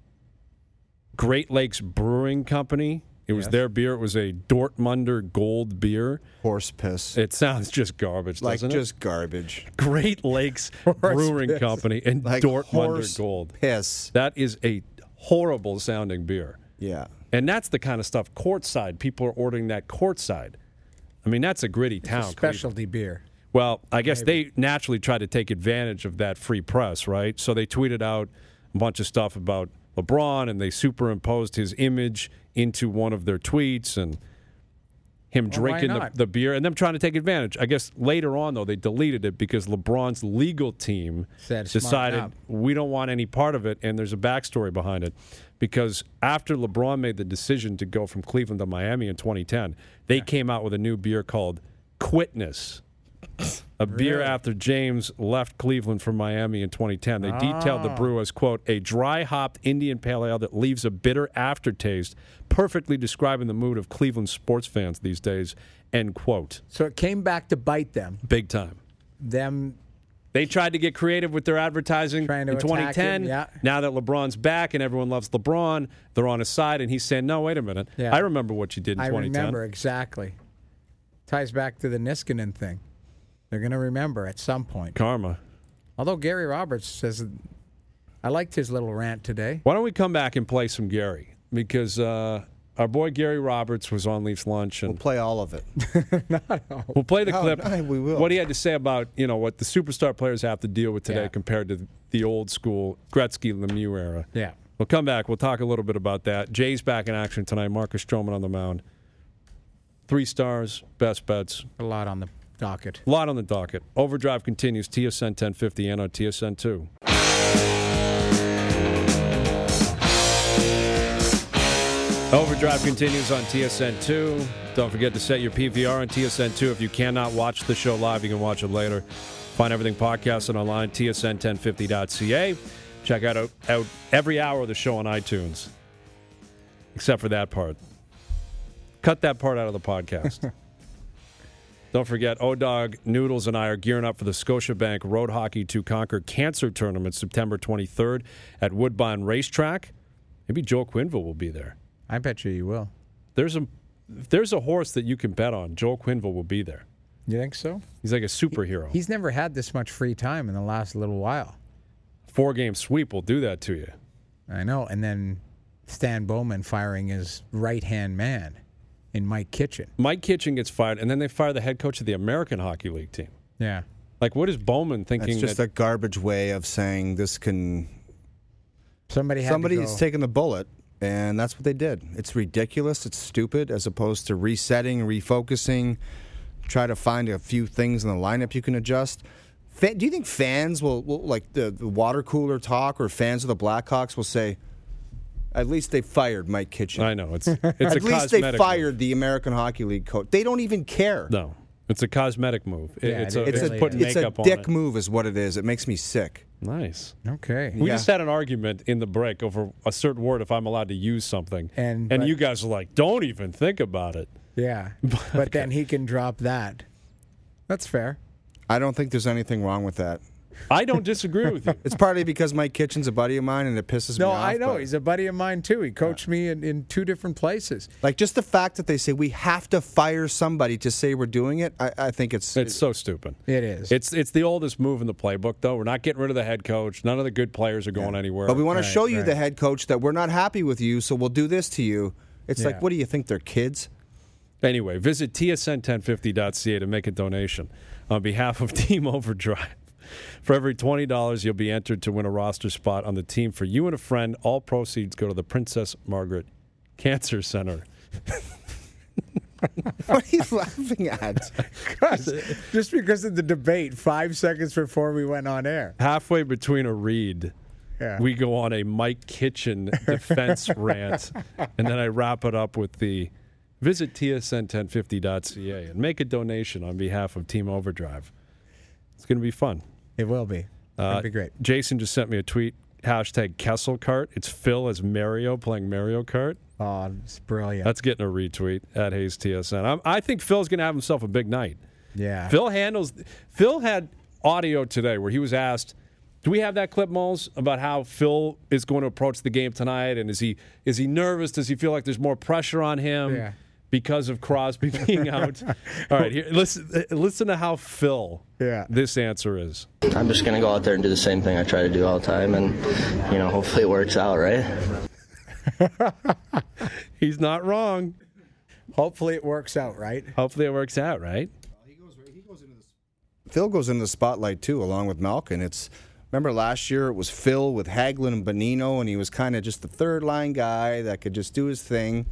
Speaker 4: Great Lakes Brewing Company. It was
Speaker 5: Yes.
Speaker 4: their beer. It was a Dortmunder Gold beer.
Speaker 6: Horse piss.
Speaker 4: It sounds just garbage,
Speaker 6: like
Speaker 4: doesn't
Speaker 6: just garbage.
Speaker 4: it? Great Lakes Brewing
Speaker 5: piss.
Speaker 4: Company and
Speaker 6: Like
Speaker 4: Dortmunder
Speaker 6: horse
Speaker 4: Gold.
Speaker 6: piss.
Speaker 4: That is a horrible sounding beer.
Speaker 6: Yeah.
Speaker 4: And that's the kind of stuff courtside. People are ordering that courtside. I mean, that's a gritty town. Cleveland.
Speaker 5: Specialty beer.
Speaker 4: Well, I guess they naturally tried to take advantage of that free press, right? So they tweeted out a bunch of stuff about LeBron, and they superimposed his image into one of their tweets, and him
Speaker 5: Well, why
Speaker 4: drinking the,
Speaker 5: not?
Speaker 4: the beer, and them trying to take advantage. I guess later on, though, they deleted it because LeBron's legal team
Speaker 5: Said, "Smarten
Speaker 4: decided
Speaker 5: up."
Speaker 4: we don't want any part of it, and there's a backstory behind it. Because after LeBron made the decision to go from Cleveland to Miami in twenty ten, they came out with a new beer called Quitness. A beer
Speaker 5: Really?
Speaker 4: after James left Cleveland for Miami in twenty ten. They detailed the brew as, quote, a dry-hopped Indian pale ale that leaves a bitter aftertaste, perfectly describing the mood of Cleveland sports fans these days, end quote.
Speaker 5: So it came back to bite them.
Speaker 4: Big time.
Speaker 5: Them
Speaker 4: They tried to get creative with their advertising
Speaker 5: Trying to
Speaker 4: in
Speaker 5: attack
Speaker 4: twenty ten.
Speaker 5: him, yeah.
Speaker 4: Now that LeBron's back and everyone loves LeBron, they're on his side, and he's saying, no, wait a minute.
Speaker 5: Yeah.
Speaker 4: I remember what you did in
Speaker 5: I
Speaker 4: twenty ten.
Speaker 5: remember exactly. Ties back to the Niskanen thing. They're going to remember at some point.
Speaker 4: Karma.
Speaker 5: Although Gary Roberts says, I liked his little rant today.
Speaker 4: Why don't we come back and play some Gary? Because uh, our boy Gary Roberts was on Leafs Lunch,
Speaker 6: We'll
Speaker 4: and
Speaker 6: play all of it.
Speaker 4: we'll play the
Speaker 6: No,
Speaker 4: clip.
Speaker 6: no, we will.
Speaker 4: What he had to say about you know what the superstar players have to deal with today
Speaker 5: Yeah.
Speaker 4: compared to the old school Gretzky Lemieux era.
Speaker 5: Yeah.
Speaker 4: We'll come back. We'll talk a little bit about that. Jay's back in action tonight. Marcus Stroman on the mound. Three stars, best bets.
Speaker 5: A lot on the docket.
Speaker 4: A lot on the docket. Overdrive continues. T S N ten fifty and on T S N two. Overdrive continues on T S N two. Don't forget to set your P V R on T S N two. If you cannot watch the show live, you can watch it later. Find everything podcasted online, T S N ten fifty dot C A. Check out, out every hour of the show on iTunes, except for that part. Cut that part out of the podcast. Don't forget, O-Dog, Noodles, and I are gearing up for the Scotiabank Road Hockey to Conquer Cancer Tournament September twenty-third at Woodbine Racetrack. Maybe Joe Quinville will be there.
Speaker 5: I bet you you will.
Speaker 4: There's a if there's a horse that you can bet on, Joe Quinville will be there.
Speaker 5: You think so?
Speaker 4: He's like a superhero.
Speaker 5: He's never had this much free time in the last little while.
Speaker 4: Four-game sweep will do that to you.
Speaker 5: I know. And then Stan Bowman firing his right-hand man in Mike Kitchen.
Speaker 4: Mike Kitchen gets fired, and then they fire the head coach of the American Hockey League team.
Speaker 5: Yeah.
Speaker 4: Like, what is Bowman thinking?
Speaker 6: It's just
Speaker 4: that,
Speaker 6: a garbage way of saying this can.
Speaker 5: Somebody had
Speaker 6: Somebody's
Speaker 5: to go.
Speaker 6: taking the bullet, and that's what they did. It's ridiculous. It's stupid, as opposed to resetting, refocusing, try to find a few things in the lineup you can adjust. Fa- do you think fans will, will like the, the water cooler talk, or fans of the Blackhawks will say, at least they fired Mike Kitchen?
Speaker 4: I know. It's, it's
Speaker 6: At
Speaker 4: a
Speaker 6: least they
Speaker 4: cosmetic
Speaker 6: fired the American Hockey League coach. They don't even care.
Speaker 4: move. No. It's a cosmetic move. It-
Speaker 5: Yeah,
Speaker 4: it's
Speaker 5: it
Speaker 4: a,
Speaker 5: is.
Speaker 4: it's
Speaker 5: Really
Speaker 4: putting
Speaker 5: is.
Speaker 6: It's a
Speaker 4: makeup on
Speaker 6: dick
Speaker 4: it.
Speaker 6: move is what it is. It makes me sick.
Speaker 4: Nice.
Speaker 5: Okay.
Speaker 4: We
Speaker 6: Yeah.
Speaker 4: just had an argument in the break over a certain word if I'm allowed to use something.
Speaker 5: And-
Speaker 4: and
Speaker 5: but-
Speaker 4: you guys are like, don't even think about it.
Speaker 5: Yeah. But then he can drop that. That's fair.
Speaker 6: I don't think there's anything wrong with that.
Speaker 4: I don't disagree with you.
Speaker 6: It's partly because Mike Kitchen's a buddy of mine, and it pisses
Speaker 5: No,
Speaker 6: me off.
Speaker 5: I know.
Speaker 6: but-
Speaker 5: He's a buddy of mine, too. He coached me in, in two different places.
Speaker 6: Like, just the fact that they say we have to fire somebody to say we're doing it, I, I think it's.
Speaker 4: It's so stupid.
Speaker 5: It is.
Speaker 4: It's it's the oldest move in the playbook, though. We're not getting rid of the head coach. None of the good players are going anywhere.
Speaker 6: but we want
Speaker 5: Right,
Speaker 6: to show you,
Speaker 5: right.
Speaker 6: the head coach, that we're not happy with you, so we'll do this to you. It's
Speaker 5: Yeah.
Speaker 6: like, what do you think? They're kids?
Speaker 4: Anyway, visit T S N ten fifty dot C A to make a donation on behalf of Team Overdrive. For every twenty dollars, you'll be entered to win a roster spot on the team for you and a friend. All proceeds go to the Princess Margaret Cancer Center.
Speaker 6: What are you laughing at?
Speaker 5: Just because of the debate five seconds before we went on air.
Speaker 4: Halfway between a read,
Speaker 5: Yeah.
Speaker 4: we go on a Mike Kitchen defense rant, and then I wrap it up with the visit T S N ten fifty dot C A and make a donation on behalf of Team Overdrive. It's going to be fun.
Speaker 5: It will be. It'll
Speaker 4: Uh,
Speaker 5: be great.
Speaker 4: Jason just sent me a tweet, hashtag Kessel Kart. It's Phil as Mario playing Mario Kart.
Speaker 5: Oh, it's brilliant.
Speaker 4: That's getting a retweet at Hayes T S N. I'm, I think Phil's going to have himself a big night.
Speaker 5: yeah.
Speaker 4: Phil handles. Phil had audio today where he was asked, "Do we have that clip, Moles, about how Phil is going to approach the game tonight? And is he is he nervous? Does he feel like there's more pressure on him
Speaker 5: Yeah.
Speaker 4: because of Crosby being out?" All right, here, listen. Listen to how Phil.
Speaker 5: Yeah.
Speaker 4: This answer is.
Speaker 8: I'm just going to go out there and do the same thing I try to do all the time, and, you know, hopefully it works out, right?
Speaker 4: He's not wrong.
Speaker 5: Hopefully it works out, right?
Speaker 4: Hopefully it works out, right?
Speaker 6: Phil goes into the spotlight too, along with Malkin. It's remember last year it was Phil with Hagelin and Bonino, and he was kind of just the third line guy that could just do his thing.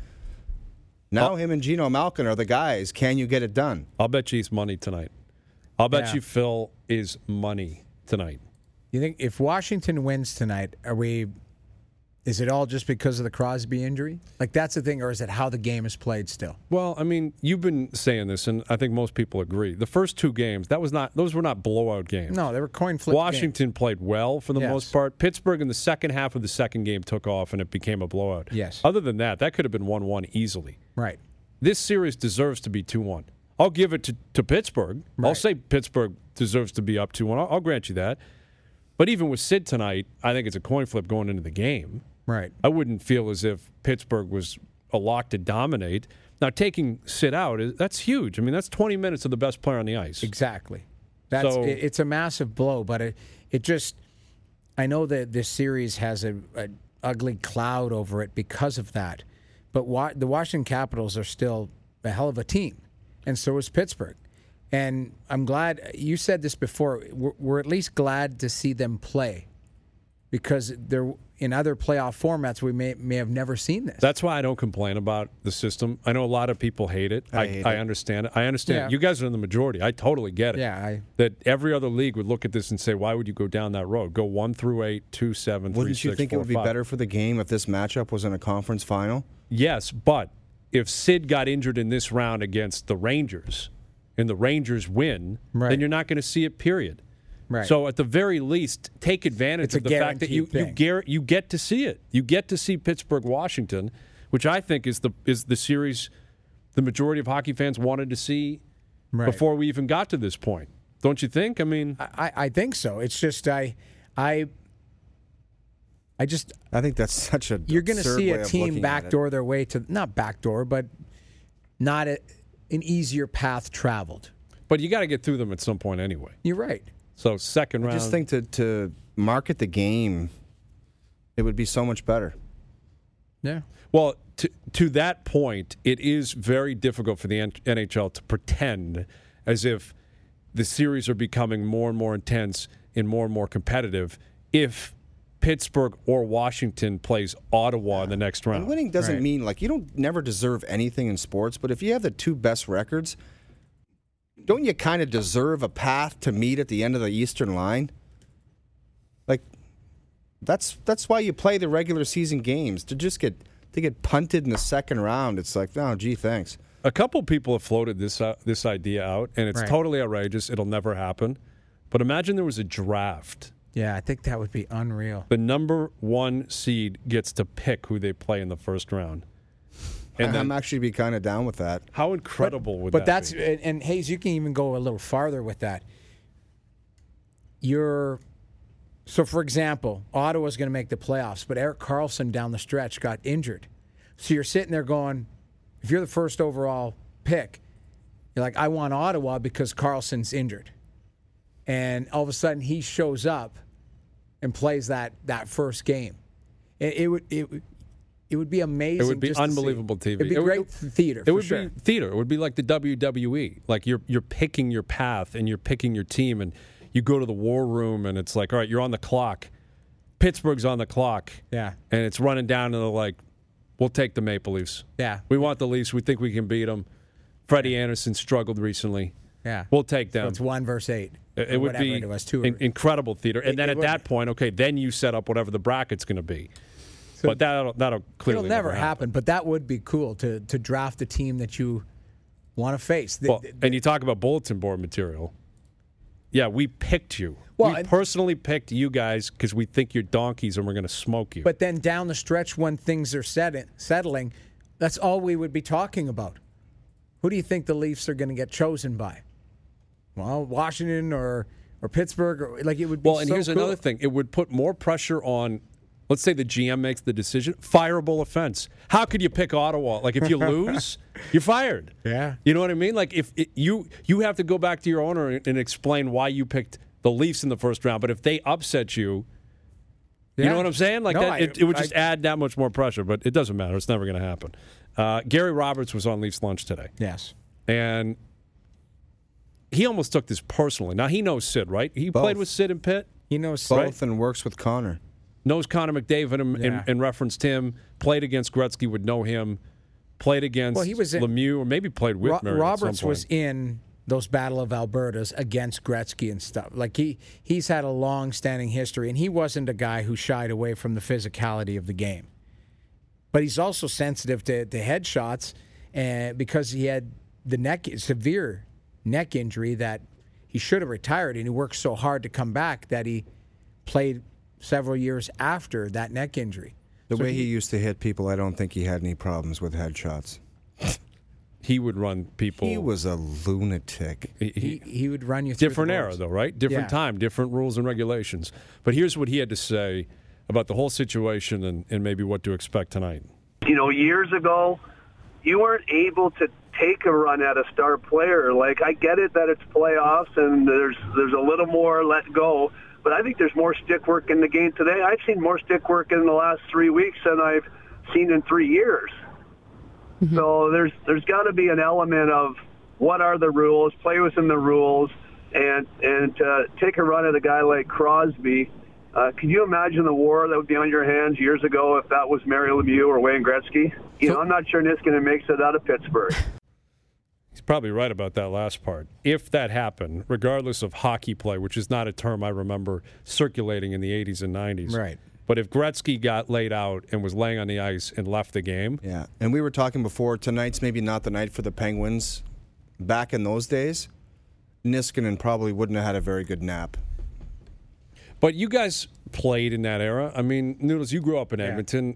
Speaker 6: Now
Speaker 4: Oh.
Speaker 6: him and Gino Malkin are the guys. Can you get it done?
Speaker 4: I'll bet you he's money tonight. I'll bet
Speaker 5: Yeah.
Speaker 4: you Phil is money tonight.
Speaker 5: You think if Washington wins tonight, are we? Is it all just because of the Crosby injury? Like that's the thing, or is it how the game is played still?
Speaker 4: Well, I mean, you've been saying this, and I think most people agree. The first two games, that was not; those were not blowout games.
Speaker 5: No, they were coin flip.
Speaker 4: Washington
Speaker 5: games.
Speaker 4: played well for the
Speaker 5: Yes.
Speaker 4: most part. Pittsburgh in the second half of the second game took off, and it became a blowout.
Speaker 5: Yes.
Speaker 4: Other than that, that could have been one one easily.
Speaker 5: Right.
Speaker 4: This series deserves to be two one. I'll give it to, to Pittsburgh. I'll
Speaker 5: Right.
Speaker 4: say Pittsburgh deserves to be up two one. I'll, I'll grant you that. But even with Sid tonight, I think it's a coin flip going into the game.
Speaker 5: Right.
Speaker 4: I wouldn't feel as if Pittsburgh was a lock to dominate. Now, taking Sid out, is- that's huge. I mean, that's twenty minutes of the best player on the ice.
Speaker 5: Exactly. That's
Speaker 4: So-
Speaker 5: it, it's a massive blow, but it it just I know that this series has a, a ugly cloud over it because of that. But wa- the Washington Capitals are still a hell of a team, and so is Pittsburgh. And I'm glad you said this before. We're, we're at least glad to see them play because they're in other playoff formats we may may have never seen this.
Speaker 4: That's why I don't complain about the system. I know a lot of people hate it. I,
Speaker 6: I hate
Speaker 4: I
Speaker 6: it.
Speaker 4: understand it. I understand.
Speaker 5: Yeah.
Speaker 4: You guys are in the majority. I totally get it.
Speaker 5: Yeah, I-
Speaker 4: that every other league would look at this and say, "Why would you go down that road? Go one through eight, two, seven, three,
Speaker 6: Wouldn't you
Speaker 4: six,
Speaker 6: think
Speaker 4: four,
Speaker 6: it would be
Speaker 4: five."
Speaker 6: better for the game if this matchup was in a conference final?
Speaker 4: Yes, but if Sid got injured in this round against the Rangers, and the Rangers win,
Speaker 5: Right.
Speaker 4: then you're not going to see it. Period.
Speaker 5: Right.
Speaker 4: So at the very least, take advantage
Speaker 5: It's a
Speaker 4: of the fact that you
Speaker 5: guaranteed
Speaker 4: you,
Speaker 5: thing.
Speaker 4: gar- you get to see it. You get to see Pittsburgh, Washington, which I think is the is the series the majority of hockey fans wanted to see
Speaker 5: Right.
Speaker 4: before we even got to this point. Don't you think? I mean,
Speaker 5: I, I think so. It's just I I I just
Speaker 6: I think that's such a
Speaker 5: you're going to
Speaker 6: absurd
Speaker 5: see
Speaker 6: way
Speaker 5: a
Speaker 6: of
Speaker 5: team
Speaker 6: looking at it.
Speaker 5: backdoor their way to not backdoor, but not a, an easier path traveled.
Speaker 4: but you got to get through them at some point anyway.
Speaker 5: You're right.
Speaker 4: So second
Speaker 6: I
Speaker 4: round.
Speaker 6: just think to, to market the game, it would be so much better.
Speaker 5: Yeah.
Speaker 4: Well, to to that point, it is very difficult for the N H L to pretend as if the series are becoming more and more intense and more and more competitive if Pittsburgh or Washington plays Ottawa in the next round.
Speaker 6: And winning doesn't
Speaker 5: Right.
Speaker 6: mean like you don't never deserve anything in sports, but if you have the two best records, don't you kind of deserve a path to meet at the end of the Eastern line? Like that's that's why you play the regular season games to just get to get punted in the second round. It's like, oh, gee, thanks.
Speaker 4: A couple people have floated this uh, this idea out, and it's
Speaker 5: Right.
Speaker 4: totally outrageous. It'll never happen. But imagine there was a draft.
Speaker 5: Yeah, I think that would be unreal.
Speaker 4: The number one seed gets to pick who they play in the first round. And
Speaker 6: I'm
Speaker 4: then,
Speaker 6: actually be kind of down with that.
Speaker 4: how incredible would
Speaker 5: But
Speaker 4: that
Speaker 5: that's
Speaker 4: be?
Speaker 5: and, and Hayes, you can even go a little farther with that. You're so, for example, Ottawa's going to make the playoffs, but Erik Karlsson down the stretch got injured. So you're sitting there going, if you're the first overall pick, you're like, I want Ottawa because Karlsson's injured, and all of a sudden he shows up and plays that that first game. It, it would it would it would be amazing.
Speaker 4: It would be
Speaker 5: just to see.
Speaker 4: unbelievable T V.
Speaker 5: It'd be
Speaker 4: It would-
Speaker 5: great theater.
Speaker 4: It
Speaker 5: for
Speaker 4: would
Speaker 5: sure.
Speaker 4: be theater. It would be like the W W E. Like you're you're picking your path and you're picking your team, and you go to the war room, and it's like, all right, you're on the clock. Pittsburgh's on the clock.
Speaker 5: Yeah.
Speaker 4: And it's running down, and they're like, we'll take the Maple Leafs.
Speaker 5: Yeah.
Speaker 4: We want the Leafs. We think we can beat them. Freddie Anderson struggled recently.
Speaker 5: Yeah.
Speaker 4: We'll take them.
Speaker 5: So it's one versus eight.
Speaker 4: It, it would be
Speaker 5: it was, two
Speaker 4: in, incredible theater. And
Speaker 5: It-
Speaker 4: then
Speaker 5: it
Speaker 4: at
Speaker 5: would
Speaker 4: that
Speaker 5: be.
Speaker 4: point, okay, then you set up whatever the bracket's going to be. But that'll, that'll clearly
Speaker 5: It'll never
Speaker 4: happen.
Speaker 5: happen, but that would be cool to to draft a team that you want to face. The-
Speaker 4: Well,
Speaker 5: the-
Speaker 4: and you talk about bulletin board material. Yeah, we picked you.
Speaker 5: Well,
Speaker 4: we
Speaker 5: and-
Speaker 4: personally picked you guys because we think you're donkeys and we're going to smoke you.
Speaker 5: But then down the stretch, when things are set, settling, that's all we would be talking about. Who do you think the Leafs are going to get chosen by? Well, Washington or or Pittsburgh, or like it would be.
Speaker 4: Well, and
Speaker 5: so
Speaker 4: here's
Speaker 5: cool.
Speaker 4: another thing. It would put more pressure on, let's say the G M makes the decision, fireable offense. How could you pick Ottawa? Like, if you lose, you're fired.
Speaker 5: Yeah.
Speaker 4: You know what I mean? Like, if it, you you have to go back to your owner and, and explain why you picked the Leafs in the first round. But if they upset you, you
Speaker 5: Yeah.
Speaker 4: know what I'm saying? Like,
Speaker 5: No,
Speaker 4: that,
Speaker 5: I-
Speaker 4: it, it would just
Speaker 5: I-
Speaker 4: add that much more pressure. But it doesn't matter. It's never going to happen. Uh, Gary Roberts was on Leafs Lunch today.
Speaker 5: Yes.
Speaker 4: And he almost took this personally. Now, he knows Sid, right? He
Speaker 6: Both.
Speaker 4: played with Sid and Pitt.
Speaker 5: He knows
Speaker 6: Both and works with Connor.
Speaker 4: Knows Connor McDavid and,
Speaker 5: Yeah.
Speaker 4: and, and referenced him. Played against Gretzky, would know him. Played against
Speaker 5: Well, he was in-
Speaker 4: Lemieux, or maybe played with
Speaker 5: Ro-
Speaker 4: Murray at
Speaker 5: Roberts
Speaker 4: some
Speaker 5: was
Speaker 4: point.
Speaker 5: in those Battle of Albertas against Gretzky and stuff. Like he he's had a long-standing history, and he wasn't a guy who shied away from the physicality of the game. But he's also sensitive to, to headshots, and because he had the neck severe neck injury that he should have retired, and he worked so hard to come back that he played several years after that neck injury.
Speaker 6: The
Speaker 5: So
Speaker 6: way he, used to hit people, I don't think he had any problems with headshots.
Speaker 4: He would run people.
Speaker 6: He was a lunatic.
Speaker 4: he- he-
Speaker 5: He, he would run you through
Speaker 4: different
Speaker 5: the
Speaker 4: era,
Speaker 5: boards.
Speaker 4: though, right? Different
Speaker 5: Yeah.
Speaker 4: time, different rules and regulations. But here's what he had to say about the whole situation and, and maybe what to expect tonight.
Speaker 9: You know, years ago, you weren't able to take a run at a star player. Like, I get it that it's playoffs and there's there's a little more let go, but I think there's more stick work in the game today. I've seen more stick work in the last three weeks than I've seen in three years. Mm-hmm. So there's there's got to be an element of what are the rules, play within the rules, and and uh, take a run at a guy like Crosby. Uh, can you imagine the war that would be on your hands years ago if that was Mario Lemieux or Wayne Gretzky? You
Speaker 5: So-
Speaker 9: know, I'm not sure Niskanen makes it out of Pittsburgh.
Speaker 4: He's probably right about that last part. If that happened, regardless of hockey play, which is not a term I remember circulating in the eighties and nineties.
Speaker 5: Right.
Speaker 4: But if Gretzky got laid out and was laying on the ice and left the game,
Speaker 6: Yeah, and we were talking before, tonight's maybe not the night for the Penguins. Back in those days, Niskanen probably wouldn't have had a very good nap.
Speaker 4: but you guys played in that era. I mean, Noodles, you grew up in Edmonton.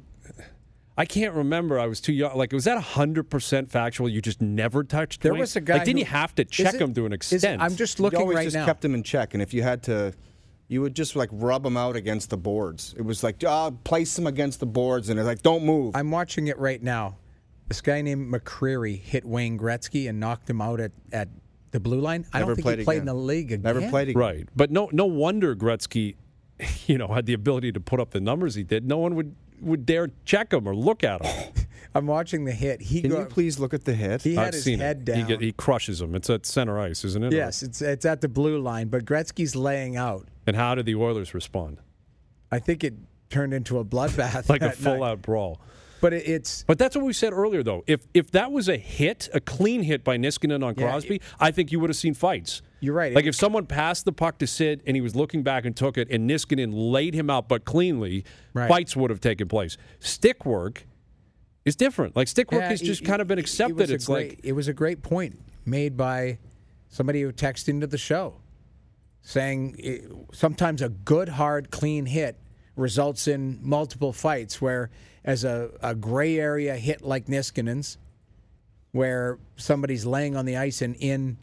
Speaker 4: I can't remember. I was too young. Like, was that one hundred percent factual? You just never touched
Speaker 5: There
Speaker 4: Wayne?
Speaker 5: was a guy
Speaker 4: Like, didn't
Speaker 5: who-
Speaker 4: you have to
Speaker 5: Is
Speaker 4: check
Speaker 5: it-
Speaker 4: him to an
Speaker 5: is it-
Speaker 4: extent?
Speaker 5: I'm just
Speaker 6: You
Speaker 5: looking
Speaker 6: always
Speaker 5: right
Speaker 6: just
Speaker 5: now.
Speaker 6: kept him in check, and if you had to, you would just like rub him out against the boards. It was like, oh, place him against the boards, and it's like, don't move.
Speaker 5: I'm watching it right now. This guy named McCreary hit Wayne Gretzky and knocked him out at, at the blue line. I
Speaker 6: Never
Speaker 5: don't think
Speaker 6: played
Speaker 5: he played
Speaker 6: again.
Speaker 5: in the league again.
Speaker 6: Never played again.
Speaker 4: Right. But no no wonder Gretzky, you know, had the ability to put up the numbers he did. No one would, would dare check him or look at him.
Speaker 5: I'm watching the hit. He
Speaker 6: Can
Speaker 5: go,
Speaker 6: you please look at the hit?
Speaker 5: He had
Speaker 4: I've
Speaker 5: his
Speaker 4: seen
Speaker 5: head
Speaker 4: it.
Speaker 5: down.
Speaker 4: He, get, he crushes him. It's at center ice, isn't it?
Speaker 5: yes, it's it's at the blue line, but Gretzky's laying out.
Speaker 4: And how did the Oilers respond?
Speaker 5: I think it turned into a bloodbath.
Speaker 4: Like a
Speaker 5: that night.
Speaker 4: full-out brawl.
Speaker 5: But it, it's
Speaker 4: But that's what we said earlier, though. If if that was a hit, a clean hit by Niskanen on
Speaker 5: Yeah,
Speaker 4: Crosby,
Speaker 5: it-
Speaker 4: I think you would have seen fights.
Speaker 5: You're right.
Speaker 4: Like
Speaker 5: It-
Speaker 4: if someone passed the puck to Sid and he was looking back and took it, and Niskanen laid him out, but cleanly,
Speaker 5: Right.
Speaker 4: fights would have taken place. Stick work is different. Like stick work
Speaker 5: Yeah,
Speaker 4: has
Speaker 5: it-
Speaker 4: just kind of been
Speaker 5: it-
Speaker 4: accepted.
Speaker 5: It was, a
Speaker 4: it's
Speaker 5: great,
Speaker 4: like
Speaker 5: it was a great point made by somebody who texted into the show, saying it, sometimes a good, hard, clean hit results in multiple fights. Where as a, a gray area hit like Niskanen's, where somebody's laying on the ice and in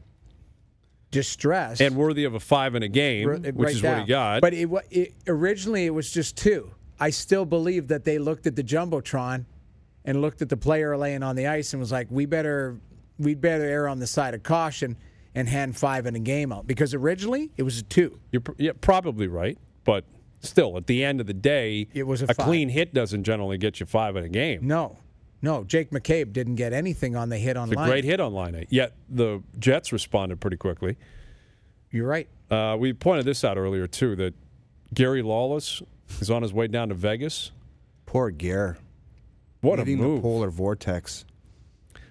Speaker 5: distress
Speaker 4: and worthy of a five in a game,
Speaker 5: Ri-
Speaker 4: which
Speaker 5: right
Speaker 4: is
Speaker 5: now.
Speaker 4: what he got.
Speaker 5: But it, wa- it, originally it was just two. I still believe that they looked at the jumbotron and looked at the player laying on the ice and was like, "We better, we better err on the side of caution and hand five in a game out," because originally it was a two.
Speaker 4: You're pr- yeah, probably right, but still, at the end of the day,
Speaker 5: It was a
Speaker 4: a
Speaker 5: five.
Speaker 4: clean hit doesn't generally get you five in a game.
Speaker 5: No, no, Jake McCabe didn't get anything on the hit on
Speaker 4: It's a
Speaker 5: line.
Speaker 4: great hit on line eight. Yet the Jets responded pretty quickly.
Speaker 5: You're right.
Speaker 4: Uh, we pointed this out earlier too, that Gary Lawless is on his way down to Vegas.
Speaker 6: Poor Gare.
Speaker 4: What
Speaker 6: Leaving
Speaker 4: a move!
Speaker 6: the polar vortex.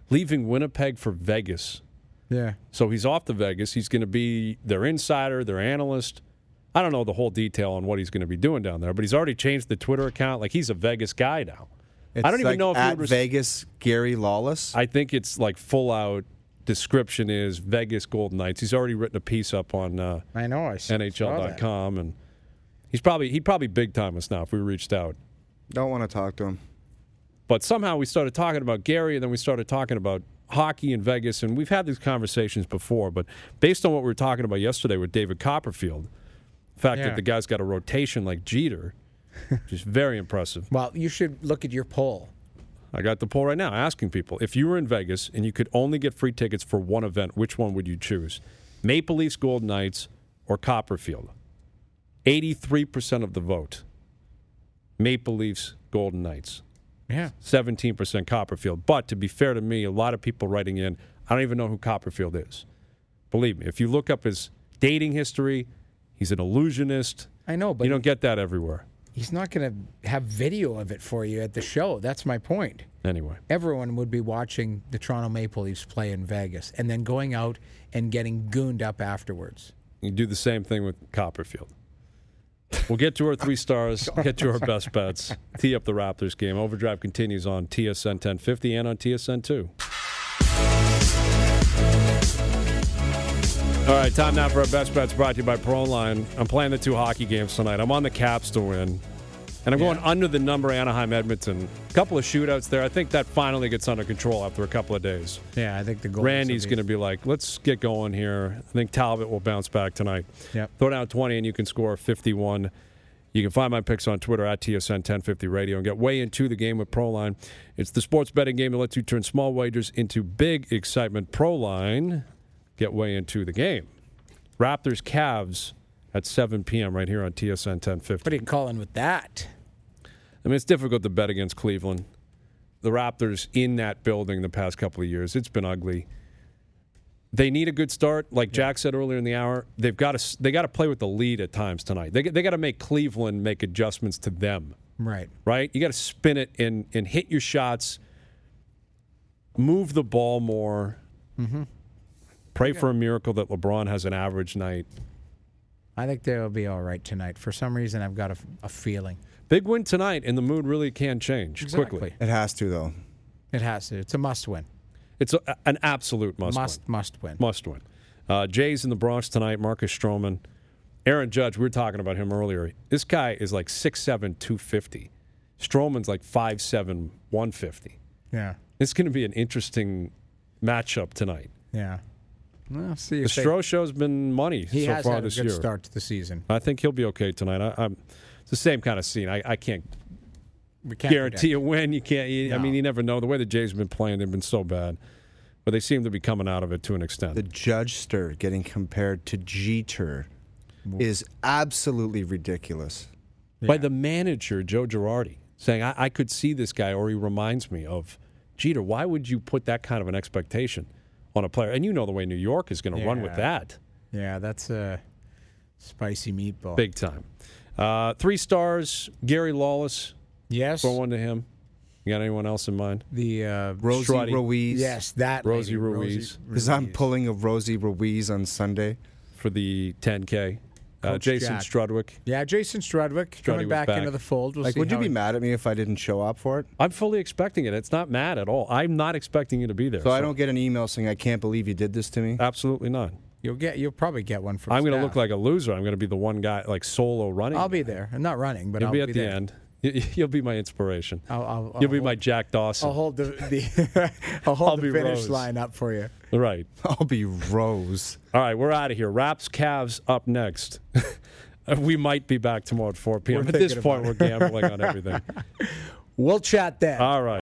Speaker 4: leaving Winnipeg for Vegas.
Speaker 5: Yeah.
Speaker 4: So he's off to Vegas. He's going to be their insider, their analyst. I don't know the whole detail on what he's going to be doing down there, but he's already changed the Twitter account. Like, he's a Vegas guy now.
Speaker 6: It's
Speaker 4: I don't even
Speaker 6: like
Speaker 4: know if he
Speaker 6: at
Speaker 4: would res-
Speaker 6: Vegas Gary Lawless.
Speaker 4: I think it's like full out description is Vegas Golden Knights. He's already written a piece up on uh,
Speaker 5: I know. I
Speaker 4: N H L dot com, and he's probably he'd probably big time us now if we reached out.
Speaker 6: Don't want to talk to him.
Speaker 4: But somehow we started talking about Gary, and then we started talking about hockey in Vegas, and we've had these conversations before. But based on what we were talking about yesterday with David Copperfield, the fact
Speaker 5: Yeah.
Speaker 4: that the guy's got a rotation like Jeter, which is very impressive.
Speaker 5: Well, you should look at your poll.
Speaker 4: I got the poll right now asking people, if you were in Vegas and you could only get free tickets for one event, which one would you choose? Maple Leafs Golden Knights or Copperfield? eighty-three percent of the vote. Maple Leafs Golden Knights.
Speaker 5: Yeah.
Speaker 4: seventeen percent Copperfield. But to be fair to me, a lot of people writing in, I don't even know who Copperfield is. Believe me, if you look up his dating history, he's an illusionist.
Speaker 5: I know, but
Speaker 4: you don't get that everywhere.
Speaker 5: he's not going to have video of it for you at the show. That's my point.
Speaker 4: Anyway.
Speaker 5: Everyone would be watching the Toronto Maple Leafs play in Vegas and then going out and getting gooned up afterwards.
Speaker 4: You do the same thing with Copperfield. We'll get to our three stars, get to our best bets, tee up the Raptors game. Overdrive continues on T S N ten fifty and on T S N two. All right, time now for our best bets brought to you by Proline. I'm playing the two hockey games tonight. I'm on the Caps to win. And I'm going
Speaker 5: Yeah.
Speaker 4: under the number Anaheim-Edmonton. A couple of shootouts there. I think that finally gets under control after a couple of days.
Speaker 5: Yeah, I think the goal.
Speaker 4: Randy's going to be like, let's get going here. I think Talbot will bounce back tonight.
Speaker 5: Yep.
Speaker 4: Throw down twenty and you can score fifty-one. You can find my picks on Twitter at T S N ten fifty Radio and get way into the game with Proline. It's the sports betting game that lets you turn small wagers into big excitement. Proline, get way into the game. Raptors Cavs at seven p.m. right here on T S N ten fifty.
Speaker 5: What are you calling with that?
Speaker 4: I mean, it's difficult to bet against Cleveland. The Raptors in that building the past couple of years, it's been ugly. They need a good start, like Jack said earlier in the hour. They've got to they got to play with the lead at times tonight. They they got to make Cleveland make adjustments to them.
Speaker 5: Right.
Speaker 4: Right? You got to spin it and and hit your shots. Move the ball more.
Speaker 5: Mm-hmm.
Speaker 4: Pray for a miracle that LeBron has an average night.
Speaker 5: I think they'll be all right tonight. For some reason, I've got a, a feeling.
Speaker 4: Big win tonight, and the mood really can change
Speaker 5: Exactly.
Speaker 4: quickly.
Speaker 6: It has to, though.
Speaker 5: It has to. It's a must-win.
Speaker 4: It's a, an absolute must,
Speaker 5: Must,
Speaker 4: win.
Speaker 5: must win.
Speaker 4: Must win. Uh, Jays in the Bronx tonight, Marcus Stroman. Aaron Judge, we were talking about him earlier. This guy is like six seven, two fifty. Stroman's like five seven, one fifty.
Speaker 5: Yeah.
Speaker 4: It's going to be an interesting matchup tonight.
Speaker 5: Yeah. Well, see
Speaker 4: The
Speaker 5: if they-
Speaker 4: Stroh show's been money
Speaker 5: He
Speaker 4: so
Speaker 5: has
Speaker 4: far
Speaker 5: had a
Speaker 4: this
Speaker 5: good
Speaker 4: year.
Speaker 5: start to the season.
Speaker 4: I think he'll be okay tonight. I, I'm, it's the same kind of scene. I, I can't
Speaker 5: We can't
Speaker 4: guarantee
Speaker 5: predict.
Speaker 4: a win. You can't. You, I
Speaker 5: No.
Speaker 4: mean, you never know. The way the Jays have been playing, they've been so bad, but they seem to be coming out of it to an extent.
Speaker 6: The Judgester getting compared to Jeter is absolutely ridiculous.
Speaker 4: By the manager, Joe Girardi, saying, I, I could see this guy, or he reminds me of Jeter. Why would you put that kind of an expectation on a player? And you know the way New York is going to run with
Speaker 5: Yeah.
Speaker 4: that.
Speaker 5: Yeah, that's a spicy meatball.
Speaker 4: Big time. Uh, three stars, Gary Lawless.
Speaker 5: Yes.
Speaker 4: Throw one to him. You got anyone else in mind?
Speaker 5: The uh,
Speaker 6: Rosie
Speaker 4: Strutty.
Speaker 6: Ruiz.
Speaker 5: yes, that
Speaker 4: Rosie
Speaker 5: lady,
Speaker 4: Ruiz.
Speaker 6: Because I'm pulling a Rosie Ruiz on Sunday.
Speaker 4: For the ten K. Uh,
Speaker 5: Coach
Speaker 4: Jason
Speaker 5: Jack.
Speaker 4: Strudwick.
Speaker 5: Yeah, Jason Strudwick coming
Speaker 4: was
Speaker 5: back,
Speaker 4: back.
Speaker 5: into the fold. We'll
Speaker 6: Like,
Speaker 5: see
Speaker 6: would you
Speaker 5: how
Speaker 6: be
Speaker 5: he-
Speaker 6: mad at me if I didn't show up for it?
Speaker 4: I'm fully expecting it. It's not mad at all. I'm not expecting you to be there.
Speaker 6: So I don't get an email saying, I can't believe you did this to me?
Speaker 4: Absolutely not.
Speaker 5: You'll get. You'll probably get one from.
Speaker 4: I'm going to
Speaker 5: staff.
Speaker 4: look like a loser. I'm going to be the one guy, like solo running.
Speaker 5: I'll be there. I'm not running, but
Speaker 4: You'll
Speaker 5: I'll
Speaker 4: be at
Speaker 5: be
Speaker 4: the
Speaker 5: there.
Speaker 4: end. You- You'll be my inspiration.
Speaker 5: I'll, I'll,
Speaker 4: You'll be
Speaker 5: I'll
Speaker 4: my
Speaker 5: hold-
Speaker 4: Jack Dawson.
Speaker 5: I'll hold the, the I'll hold
Speaker 4: I'll
Speaker 5: the
Speaker 4: be
Speaker 5: finish
Speaker 4: Rose.
Speaker 5: line up for you.
Speaker 4: Right.
Speaker 6: I'll be Rose.
Speaker 4: All right, we're out of here. Raps, Cavs up next. We might be back tomorrow at four p.m.
Speaker 5: We're
Speaker 4: At this
Speaker 5: thinking
Speaker 4: point,
Speaker 5: about
Speaker 4: we're
Speaker 5: it.
Speaker 4: gambling on everything.
Speaker 5: We'll chat then.
Speaker 4: All right.